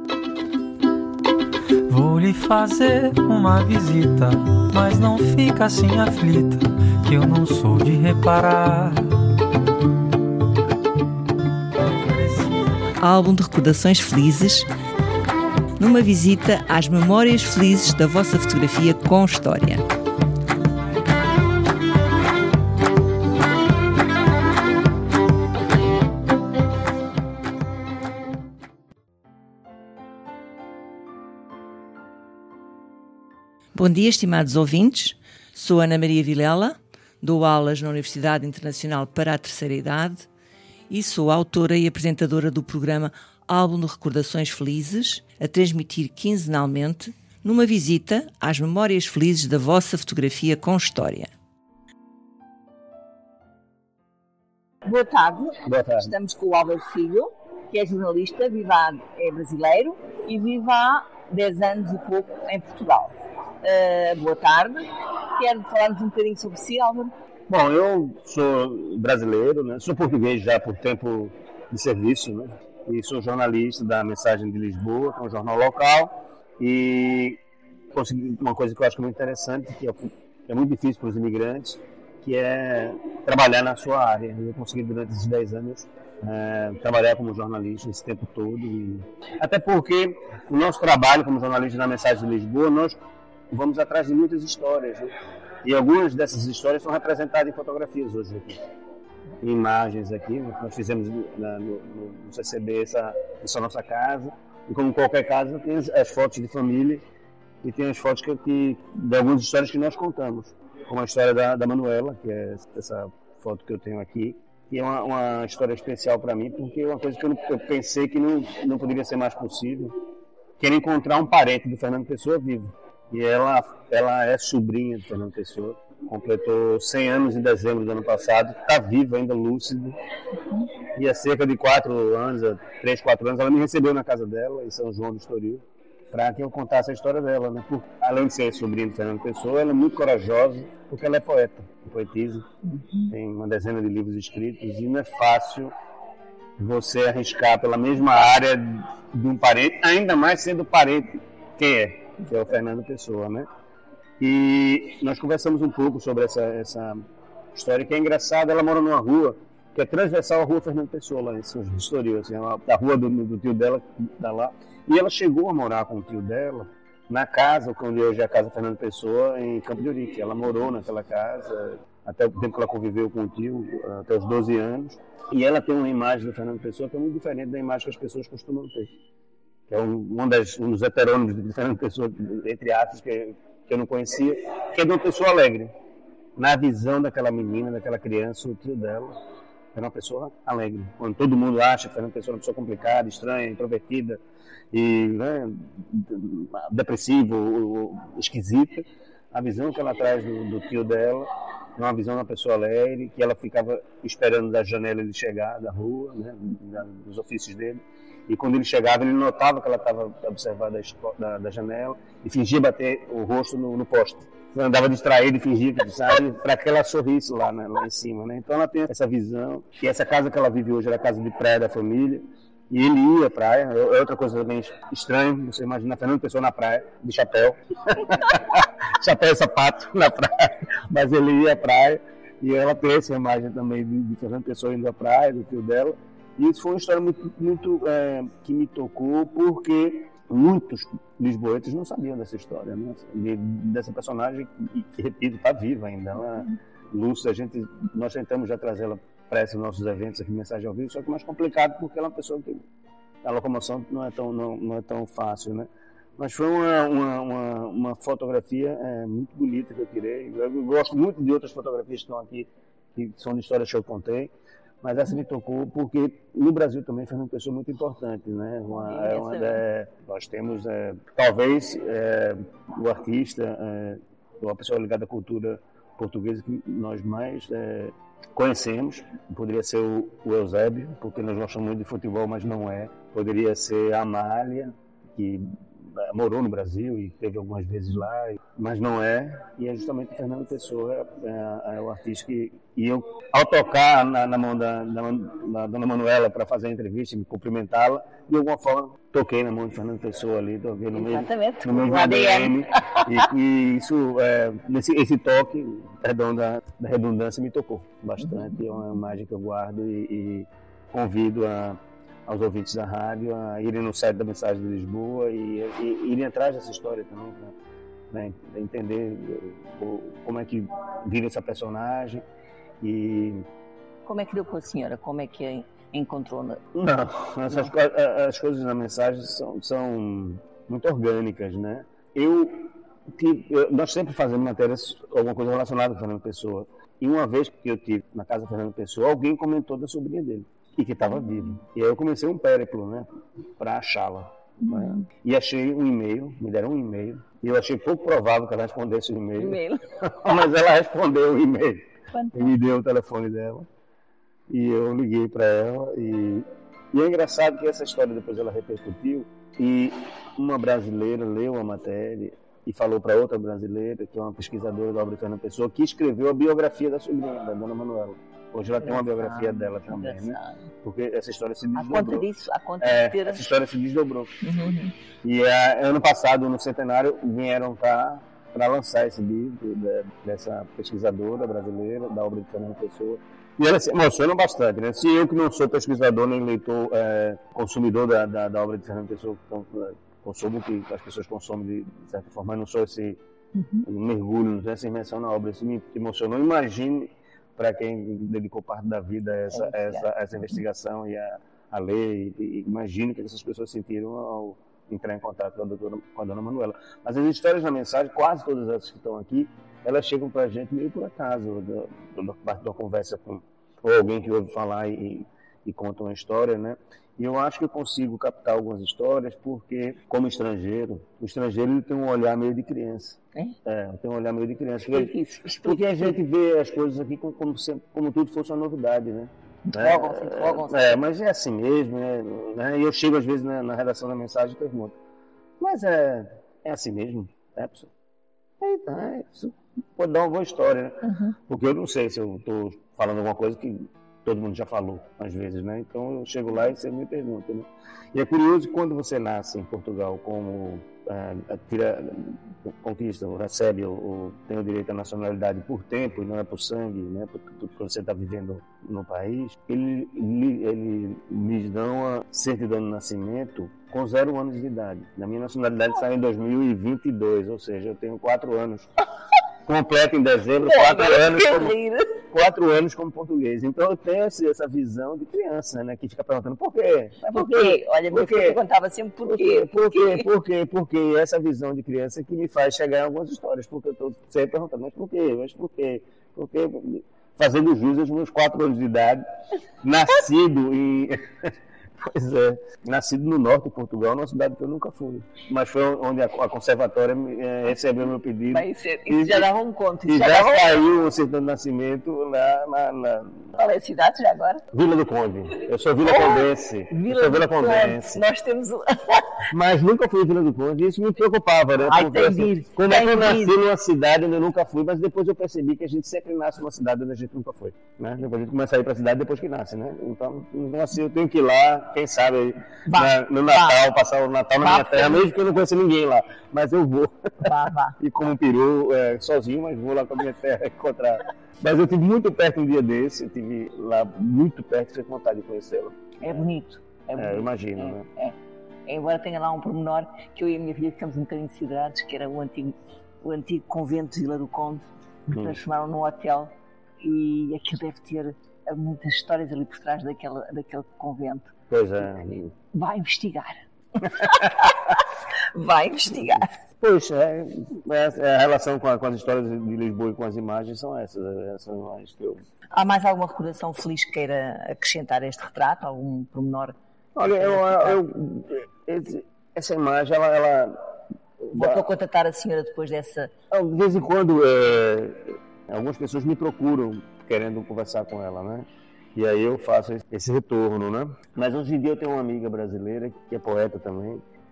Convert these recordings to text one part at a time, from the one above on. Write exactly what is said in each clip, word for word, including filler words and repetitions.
Vou lhe fazer uma visita, mas não fica assim aflita, que eu não sou de reparar. Álbum de recordações felizes, numa visita às memórias felizes da vossa fotografia com história. Bom dia, estimados ouvintes. Sou Ana Maria Vilela, dou aulas na Universidade Internacional para a Terceira Idade e sou autora e apresentadora do programa Álbum de Recordações Felizes, a transmitir quinzenalmente, numa visita às memórias felizes da vossa fotografia com história. Boa tarde. Boa tarde. Estamos com o Álvaro Filho, que é jornalista, vive há, é brasileiro e vive há dez anos e pouco em Portugal. Uh, boa tarde. Quero falar-nos um bocadinho sobre si, Álvaro? Bom, eu sou brasileiro, né? Sou português já por tempo de serviço, né? E sou jornalista da Mensagem de Lisboa, que é um jornal local, e consegui uma coisa que eu acho muito interessante, que é, é muito difícil para os imigrantes, que é trabalhar na sua área. Eu consegui durante esses dez anos é, trabalhar como jornalista esse tempo todo, e até porque o nosso trabalho como jornalista na Mensagem de Lisboa, nós vamos atrás de muitas histórias, né? E algumas dessas histórias são representadas em fotografias hoje aqui, em imagens aqui. Nós fizemos na, no, no C C B essa, essa nossa casa, e como qualquer casa tem as, as fotos de família e tem as fotos que, que, de algumas histórias que nós contamos, como a história da, da Manuela, que é essa foto que eu tenho aqui, que é uma, uma história especial para mim, porque é uma coisa que eu, não, eu pensei que não, não poderia ser mais possível, que era encontrar um parente do Fernando Pessoa vivo. E ela, ela é sobrinha de Fernando Pessoa, completou cem anos em dezembro do ano passado, está viva ainda, lúcida. E há cerca de quatro anos, três, quatro anos, ela me recebeu na casa dela, em São João do Estoril, para que eu contasse a história dela, né? Por, além de ser sobrinha de Fernando Pessoa, ela é muito corajosa, porque ela é poeta, poetisa, tem uma dezena de livros escritos, e não é fácil você arriscar pela mesma área de um parente, ainda mais sendo parente quem é. Que é o Fernando Pessoa, né? E nós conversamos um pouco sobre essa, essa história, que é engraçada. Ela mora numa rua que é transversal à rua Fernando Pessoa, lá em São João do Estoril, assim, a rua do, do tio dela, que está lá. E ela chegou a morar com o tio dela na casa, onde hoje é a casa Fernando Pessoa, em Campo de Ourique. Ela morou naquela casa até o tempo que ela conviveu com o tio, até os doze anos. E ela tem uma imagem do Fernando Pessoa que é muito diferente da imagem que as pessoas costumam ter. Que é um, um, das, um dos heterônimos de Fernando Pessoa, entre aspas, que, que eu não conhecia, que é de uma pessoa alegre. Na visão daquela menina, daquela criança, o tio dela era uma pessoa alegre. Quando todo mundo acha que Fernando Pessoa é uma pessoa complicada, estranha, introvertida, e, né, depressiva, ou, ou esquisita, a visão que ela traz do, do tio dela é uma visão de uma pessoa alegre, que ela ficava esperando da janela ele chegar, da rua, né, dos ofícios dele. E quando ele chegava, ele notava que ela estava observando da, da janela e fingia bater o rosto no, no poste. Ela andava distraída e fingia que sabe, para que ela sorrisse lá, né, lá em cima, né? Então ela tem essa visão, que essa casa que ela vive hoje era a casa de praia da família, e ele ia à praia. É outra coisa também estranha, você imagina Fernando Pessoa na praia, de chapéu, chapéu e sapato na praia, mas ele ia à praia, e ela tem essa imagem também de, de Fernando Pessoa indo à praia, do tio dela. E isso foi uma história muito, muito é, que me tocou, porque muitos lisboetas não sabiam dessa história, né? De, dessa personagem que, que repito, está viva ainda. Ela, Lúcia, a gente, nós tentamos já trazê-la para esses nossos eventos aqui, Mensagem ao Vivo, só que é mais complicado porque ela é uma pessoa que a locomoção não é tão, não, não é tão fácil, né? Mas foi uma, uma, uma, uma fotografia é, muito bonita que eu tirei. Eu, eu gosto muito de outras fotografias que estão aqui, que são de histórias que eu contei. Mas essa me tocou porque no Brasil também foi uma pessoa muito importante, né? Uma, é uma, é, nós temos, é, talvez, é, o artista, é, uma pessoa ligada à cultura portuguesa que nós mais é, conhecemos. Poderia ser o, o Eusébio, porque nós gostamos muito de futebol, mas não é. Poderia ser a Amália, que morou no Brasil e esteve algumas vezes lá. mas não é, e é justamente o Fernando Pessoa, é, é o artista que, e eu, ao tocar na, na mão da, da, da dona Manuela para fazer a entrevista, me cumprimentá-la, de alguma forma toquei na mão de Fernando Pessoa ali, toquei no meio, no meio A D M, e, e isso, é, nesse, esse toque, perdão da, da redundância, me tocou bastante, uhum. É uma imagem que eu guardo e, e convido a, aos ouvintes da rádio a irem no site da Mensagem de Lisboa e, e, e irem atrás dessa história também, né, entender o, como é que vive essa personagem e... Como é que deu com a senhora? Como é que a encontrou? Na... Não, essas, as coisas na mensagem são, são muito orgânicas, né? Eu, que, eu, nós sempre fazemos matérias, alguma coisa relacionada a Fernando Pessoa, e uma vez que eu tive na casa do Fernando Pessoa, alguém comentou da sobrinha dele, e que estava viva. E aí eu comecei um périplo, né, para achá-la. Né? E achei um e-mail, me deram um e-mail, e eu achei pouco provável que ela respondesse o e-mail, e-mail. Mas ela respondeu o e-mail, e me deu o telefone dela, e eu liguei para ela, e, e é engraçado que essa história depois ela repercutiu, e uma brasileira leu a matéria, e falou para outra brasileira, que é uma pesquisadora da obra de Fernando Pessoa, que escreveu a biografia da sobrinha, da dona Manuela. Hoje ela tem uma biografia dela também, né? Porque essa história se desdobrou. A conta disso, a conta é, inteira. Essa história se desdobrou. Uhum. E é, ano passado, no centenário, vieram cá para lançar esse livro de, dessa pesquisadora brasileira, da obra de Fernando Pessoa. E ela se emociona bastante, né? Se eu que não sou pesquisador nem leitor, é, consumidor da, da, da obra de Fernando Pessoa, então, consumo que as pessoas consomem de, de certa forma, mas não sou esse uhum. mergulho, não essa imersão na obra, isso me emocionou. Imagine para quem dedicou parte da vida a essa, é, essa, essa investigação e a, a ler, e, e imagine o que essas pessoas sentiram ao entrar em contato com a, doutora, com a dona Manuela. Mas as histórias na mensagem, quase todas essas que estão aqui, elas chegam para a gente meio por acaso, da parte de uma conversa com ou alguém que ouve falar e, e conta uma história, né? E eu acho que eu consigo captar algumas histórias porque, como estrangeiro, o estrangeiro ele tem um olhar meio de criança. É? É, tem um olhar meio de criança. Porque, isso, porque a gente vê as coisas aqui como, como, como tudo fosse uma novidade, né? Empolgam, se empolgam. É, mas é assim mesmo, né? E eu chego às vezes na, na redação da mensagem e pergunto, mas é, é assim mesmo? É, pessoal? Eita, é, isso pode dar uma boa história, né? Uhum. Porque eu não sei se eu estou falando alguma coisa que todo mundo já falou, às vezes, né? Então eu chego lá e você me pergunta, né? E é curioso que quando você nasce em Portugal como é, tira, conquista, ou recebe, ou, ou tem o direito à nacionalidade por tempo, e não é por sangue, né? Porque você está vivendo no país, ele, ele, ele lhes dão a certidão de nascimento com zero anos de idade. Na minha nacionalidade saiu em dois mil e vinte e dois, ou seja, eu tenho quatro anos. Completo em dezembro, quatro anos, como, quatro anos como português. Então eu tenho essa visão de criança, né? Que fica perguntando por quê? Por, por quê? Olha, meu filho perguntava sempre por quê? Por quê? Por quê? Por quê? Essa visão de criança que me faz chegar em algumas histórias, porque eu estou sempre perguntando, mas por quê? Mas por quê? Por quê? Fazendo jus aos meus quatro anos de idade, nascido em... Pois é, nascido no norte de Portugal, numa cidade que eu nunca fui. Mas foi onde a, a conservatória é, recebeu meu pedido. Mas isso, isso e, já dava um conto. E já, já dava... saiu o certidão de nascimento lá na, na... Qual é a cidade já agora? Vila do Conde. Eu sou Vila oh, Condense. Vila, eu sou Vila do Condense. Conde. Nós temos... Mas nunca fui em Vila do Conde e isso me preocupava, né? Ai, porque, tem assim, vir, como tem é que eu nasci vir. numa cidade onde eu nunca fui, mas depois eu percebi que a gente sempre nasce numa cidade onde a gente nunca foi. Né? Depois a gente começa a ir para a cidade depois que nasce, né? Então, assim, eu tenho que ir lá, quem sabe aí. Na, no Natal, vá. Passar o Natal na vá, minha terra, mesmo que eu não conheça ninguém lá, mas eu vou. Vá, vá. E como um peru, é, sozinho, mas vou lá com a minha terra encontrar. Mas eu tive muito perto um dia desse, eu tive lá muito perto, fiquei com vontade de conhecê-la. É bonito. É, bonito. É, eu imagino, é, né? É. Embora tenha lá um pormenor que eu e a minha filha ficamos um bocadinho desiderados, que era o antigo, o antigo convento de Vila do Conde, que hum. transformaram num hotel, e aquilo deve ter muitas histórias ali por trás daquele, daquele convento. Pois é. Vai investigar. Vai investigar. Pois é, é, a relação com, a, com as histórias de Lisboa e com as imagens são essas. essas mais que eu... Há mais alguma recordação feliz que queira acrescentar a este retrato? Algum pormenor? Olha, eu, eu, eu, essa imagem, ela... ela Voltou a contatar a senhora depois dessa... De vez em quando, é, algumas pessoas me procuram querendo conversar com ela, né? E aí eu faço esse retorno, né? Mas hoje em dia eu tenho uma amiga brasileira que é poeta também,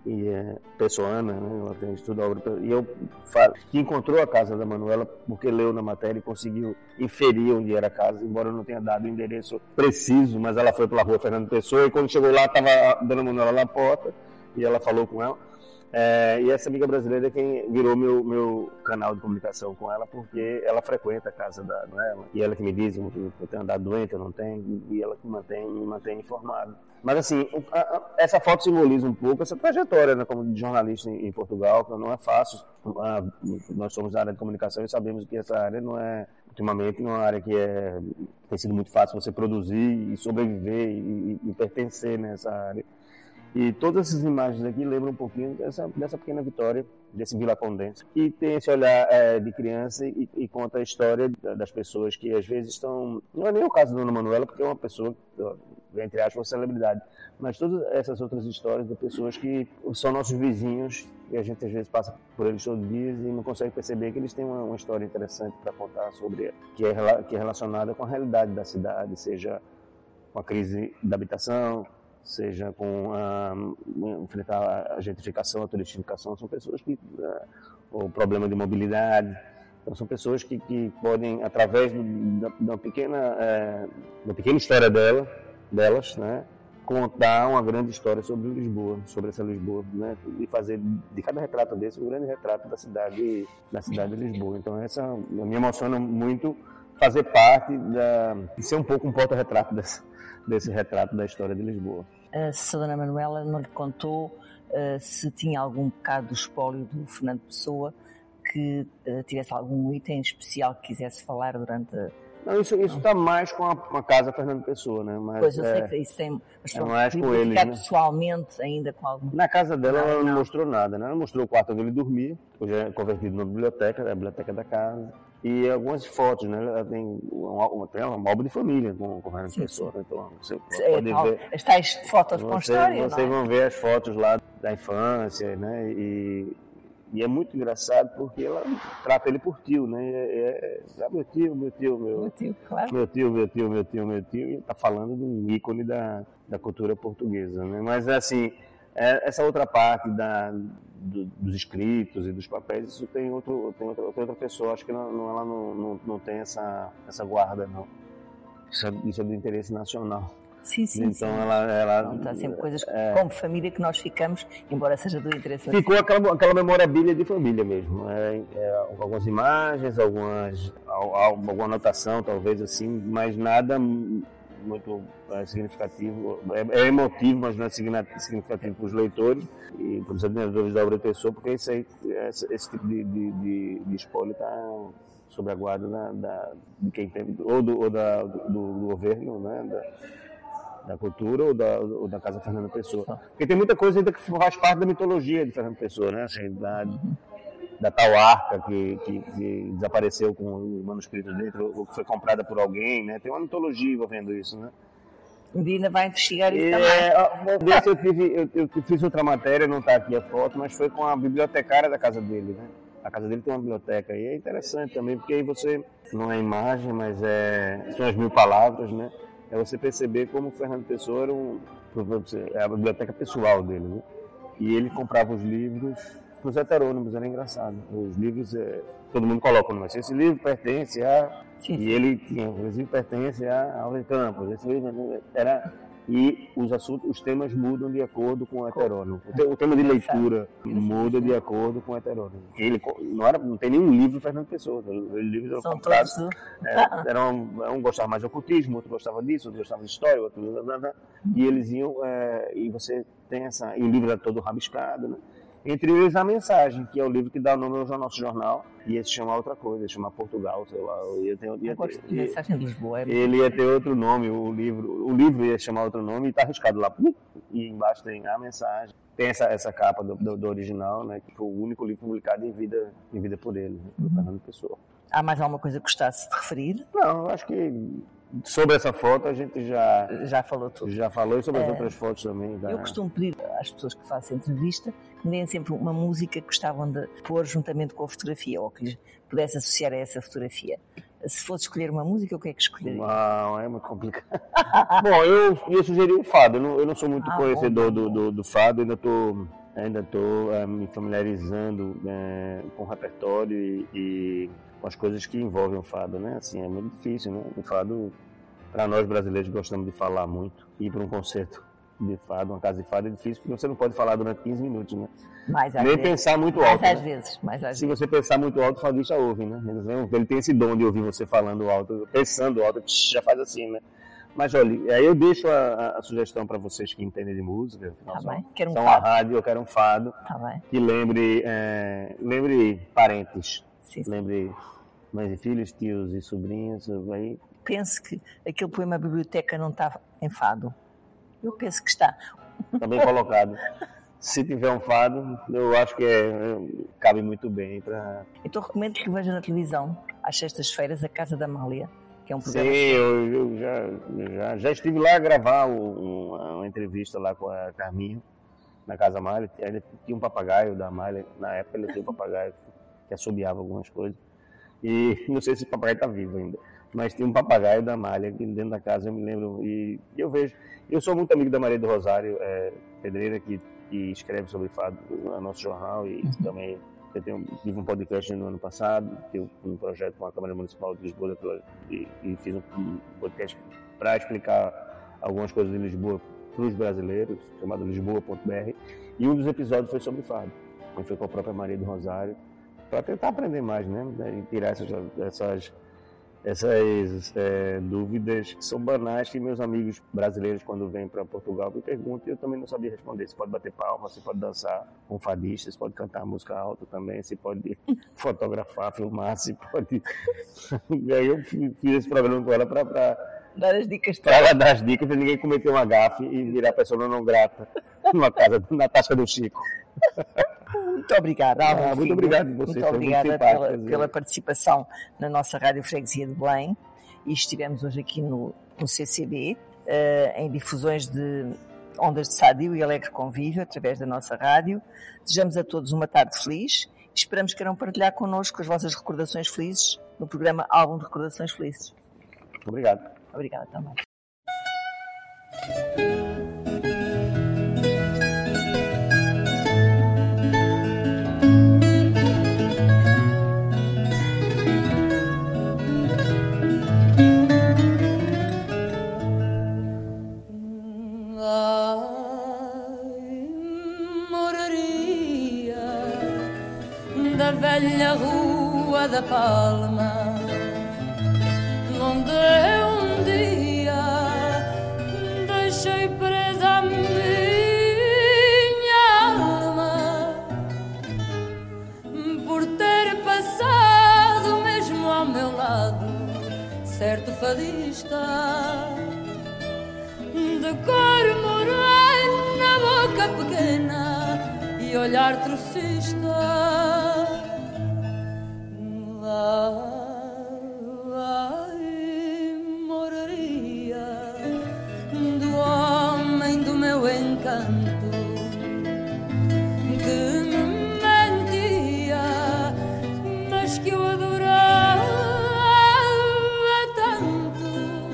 e é pessoana, né? Ela tem estudo da obra, e eu falo que encontrou a casa da Manuela porque leu na matéria e conseguiu inferir onde era a casa, embora eu não tenha dado o endereço preciso, mas ela foi pela rua Fernando Pessoa, e quando chegou lá estava a dona Manuela na porta, e ela falou com ela. É, e essa amiga brasileira é quem virou meu, meu canal de comunicação com ela, porque ela frequenta a casa da Manuela, e ela que me diz que eu tenho andado doente, eu não tenho, e ela que mantém, me mantém informado. Mas assim, a, a, essa foto simboliza um pouco essa trajetória, né, como jornalista em, em Portugal, que não é fácil. A, nós somos da área de comunicação e sabemos que essa área não é, ultimamente, não é uma área que é, tem sido muito fácil você produzir e sobreviver e, e, e pertencer nessa área. E todas essas imagens aqui lembram um pouquinho dessa, dessa pequena vitória, desse Vila Condense, que tem esse olhar é, de criança e, e conta a história das pessoas que às vezes estão... Não é nem o caso da Dona Manuela, porque é uma pessoa, entre aspas, uma celebridade, mas todas essas outras histórias de pessoas que são nossos vizinhos, e a gente às vezes passa por eles todos os dias e não consegue perceber que eles têm uma, uma história interessante para contar sobre, que é, que é relacionada com a realidade da cidade, seja com a crise da habitação, seja com a, enfrentar a gentrificação, a turistificação, são pessoas que, uh, o problema de mobilidade, então são pessoas que, que podem, através de uma pequena, é, uma pequena história dela, delas, né, contar uma grande história sobre Lisboa, sobre essa Lisboa, né, e fazer de cada retrato desse um grande retrato da cidade, da cidade de Lisboa. Então essa me emociona muito fazer parte da, de ser um pouco um porta-retrato dessa desse retrato da história de Lisboa. Se a Dona Manuela não lhe contou uh, se tinha algum bocado do espólio do Fernando Pessoa, que uh, tivesse algum item especial que quisesse falar durante a... Não, isso está mais com a, com a casa Fernando Pessoa, né? Mas, pois, eu é, sei que isso tem... Mas é mais com eles, né? Pessoalmente, ainda com algum... Na casa dela não, ela não, não mostrou nada, né? Ela mostrou o quarto onde ele dormia, hoje é convertido numa biblioteca, é a biblioteca da casa. E algumas fotos, né? Ela tem uma, uma, tem uma álbum de família com, com Fernando Pessoa, né? Então você é, pode tal, ver... As tais fotos com história, Vocês não é? vão ver as fotos lá da infância, né? E, e é muito engraçado porque ela trata ele por tio, né? É, é, meu tio, meu tio, meu, meu tio, claro. meu tio, meu tio, meu tio, meu tio, e está falando de um ícone da, da cultura portuguesa, né? Mas assim, é, essa outra parte da, do, dos escritos e dos papéis, isso tem, outro, tem, outra, tem outra pessoa, acho que não, não, ela não, não, não tem essa, essa guarda, não. Isso é, isso é do interesse nacional. Sim, sim, então sim. ela, ela Pronto, há sempre coisas é, como família que nós ficamos, embora seja do interesse. Ficou aquela, aquela memorabilia de família mesmo, é, é, algumas imagens, algumas, alguma anotação talvez assim, mas nada muito é, significativo, é, é emotivo, mas não é significativo para os leitores e para os admiradores da obra de Pessoa, porque isso aí, esse, esse tipo de, de, de, de espólio está sob a guarda da, da, de quem tem, ou do, ou da, do, do governo, né, da, da cultura ou da, ou da Casa Fernando Pessoa. Porque tem muita coisa ainda que faz parte da mitologia de Fernando Pessoa, né? Assim, da, da tal arca que, que, que desapareceu com o manuscrito dentro, ou que foi comprada por alguém, né? Tem uma mitologia envolvendo isso, né? Um dia ainda vai investigar isso é, também. Desse eu, tive, eu, eu fiz outra matéria, não está aqui a foto, mas foi com a bibliotecária da casa dele, né? A casa dele tem uma biblioteca e é interessante também, porque aí você, não é imagem, mas é, são as mil palavras, né? É você perceber como o Fernando Pessoa era um, é a biblioteca pessoal dele, né? E ele comprava os livros para os heterônimos, era engraçado. Os livros, é, todo mundo coloca no mas esse livro pertence a... Sim. E ele tinha, esse livro pertence a Álvares Campos, esse livro era... E os assuntos, os temas mudam de acordo com o heterônimo. O tema de leitura muda de acordo com o heterônimo. Ele, não, era, não tem nenhum livro do Fernando Pessoa. Os livros eram São comprados. Todos... É, eram, um gostava mais de ocultismo, outro gostava disso, outro gostava de história, outro... E eles iam... É, e você tem essa... E o livro era todo rabiscado, né? Entre eles a Mensagem, que é o livro que dá o nome ao nosso jornal, e esse chama outra coisa, chama Portugal, sei lá. Ia ter, ia ter, ter, Mensagem de Lisboa. É ele ia ter outro nome, o livro, o livro ia chamar outro nome e está arriscado lá. E embaixo tem a Mensagem. Tem essa, essa capa do, do, do original, né, que foi o único livro publicado em vida, em vida por ele, né, do Fernando Pessoa. Há mais alguma coisa que gostasse de referir? Não, eu acho que sobre essa foto a gente já, já falou tudo. Já falou e sobre as é, outras fotos também. Da... Eu costumo pedir às pessoas que façam entrevista que me deem sempre uma música que gostavam de pôr juntamente com a fotografia ou que lhes pudesse associar a essa fotografia. Se fosse escolher uma música, o que é que escolheria? Não, é muito complicado. Bom, eu ia sugerir o fado. Eu não, eu não sou muito ah, conhecedor bom, bom. Do, do, do fado, ainda estou ainda estou uh, me familiarizando uh, com o repertório e, e com as coisas que envolvem o fado, né? Assim, é muito difícil, né? O fado, para nós brasileiros gostamos de falar muito, ir para um concerto de fado, uma casa de fado é difícil, porque você não pode falar durante quinze minutos, né? Mais às Nem vezes. pensar muito mais alto. Às né? vezes, mais às Se vezes. você pensar muito alto, o fadista ouve, né? Ele tem esse dom de ouvir você falando alto, pensando alto, já faz assim, né? Mas olha, aí eu deixo a, a, a sugestão para vocês que entendem de música, Tá são, bem. Quero um são fado. a rádio, eu quero um fado, Tá bem. que lembre, é, lembre parentes, Sim, sim. lembre mães e filhos, tios e sobrinhos, aí Penso que aquele poema Biblioteca não está em fado. Eu penso que está. tá bem colocado. Se tiver um fado, eu acho que é, cabe muito bem para... Então recomendo que veja na televisão, às sextas-feiras, a Casa da Amália, que é um Sim, programa... eu, eu já, já, já estive lá a gravar um, uma, uma entrevista lá com a Carminho, na Casa Amália. Ainda tinha um papagaio da Amália, na época ele tinha um papagaio que assobiava algumas coisas. E não sei se o papagaio está vivo ainda, mas tinha um papagaio da Amália aqui dentro da casa, eu me lembro. E eu vejo, eu sou muito amigo da Maria do Rosário, é, pedreira, que, que escreve sobre fado no nosso jornal, e uhum. também eu tenho, tive um podcast no ano passado, tive um projeto com a Câmara Municipal de Lisboa e, e fiz um podcast para explicar algumas coisas de Lisboa para os brasileiros, chamado Lisboa ponto b r, e um dos episódios foi sobre fado, foi com a própria Maria do Rosário, para tentar aprender mais, né, e tirar essas, essas, essas é, dúvidas que são banais, que meus amigos brasileiros, quando vêm para Portugal, me perguntam, e eu também não sabia responder. Você pode bater palma, você pode dançar com fadista, você pode cantar música alta também, você pode fotografar, filmar, você pode... E aí eu fiz esse programa com ela para dar as dicas, para ela dar as dicas, para ninguém cometer uma gafe e virar pessoa não grata numa casa, na tasca do Chico. Muito obrigada, Álvaro. Ah, muito obrigado a vocês. Muito obrigada pela, pela participação na nossa Rádio Freguesia de Belém. E estivemos hoje aqui no, no C C B, uh, em difusões de ondas de sadio e alegre convívio através da nossa rádio. Desejamos a todos uma tarde feliz. Esperamos que queiram partilhar connosco as vossas recordações felizes no programa Álbum de Recordações Felizes. Obrigado. Obrigada também. Velha Rua da Palma, onde eu um dia deixei presa a minha alma, por ter passado mesmo ao meu lado certo fadista de cor morena, boca pequena e olhar trocista. Ai, moraria do homem do meu encanto que me mentia, mas que eu adorava tanto.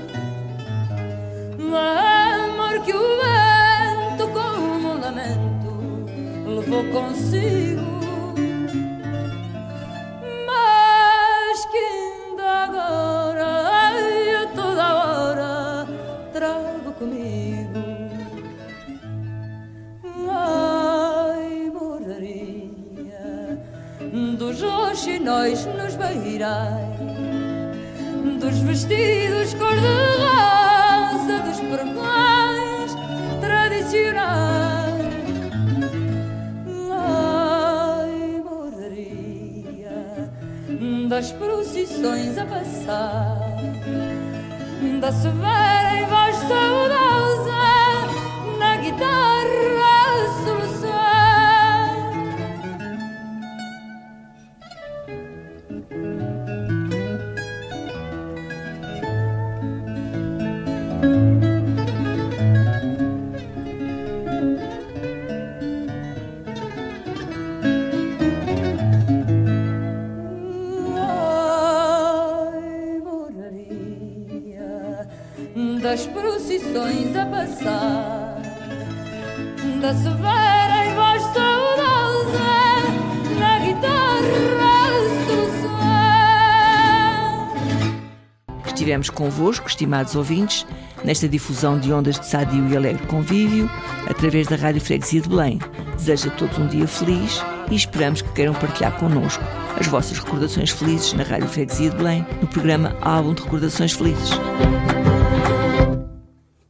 Amor que o vento como um lamento levou consigo, comigo. Ai, moraria dos roxinóis nos beirais, dos vestidos cor-de-rosa, dos pregões tradicionais. Ai, moraria das procissões a passar, da severa e voz saudosa na guitarra a soluçar. Das procissões a passar, da severa e voz saudosa estivemos convosco, estimados ouvintes, nesta difusão de ondas de sadio e alegre convívio, através da Rádio Freguesia de Belém. Desejo a todos um dia feliz e esperamos que queiram partilhar connosco as vossas recordações felizes na Rádio Freguesia de Belém, no programa Álbum de Recordações Felizes.